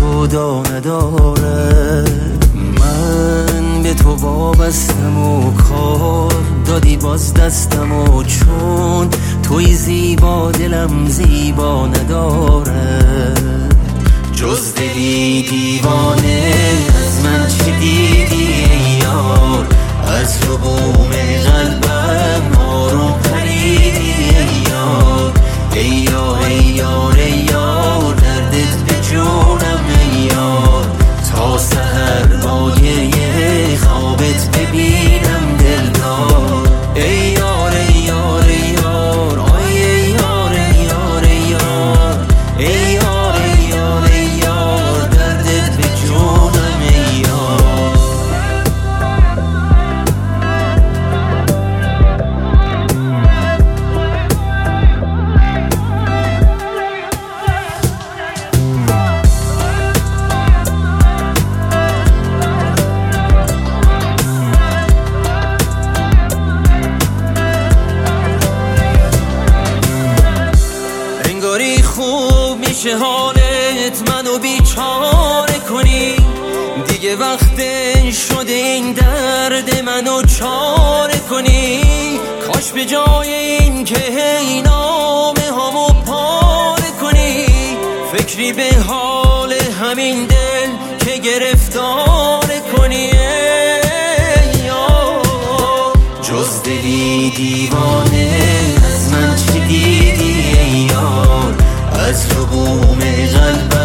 خدا نداره. من به تو وابستم و کار دادی باز دستم و چون توی زیبا دلم زیبا نداره. جز دلی دیوانه از من چه دیدی ای یار؟ از تو بوم قلبم آروم پریدی ای یار. ای یار ای یار ای یار دردت به جونم ای یار. تا سحر باگه خوابت ببینم دلدار. ای یار ای یار ای یار آی ای یار ای یار ای یار. ای یار ای یار ای یار دردت به جونم ای یار. انگاری خوب میشه حالت منو بیچاره کنی. دیگه وقت شده این درد منو چاره کنی. کاش به جای این که هی نامه هامو پاره کنی فکری به حال همین دل که گرفتاره کنی. ای یار جز دلی دیوانه از من چه دیدی ای یار؟ از تو بوم قلبم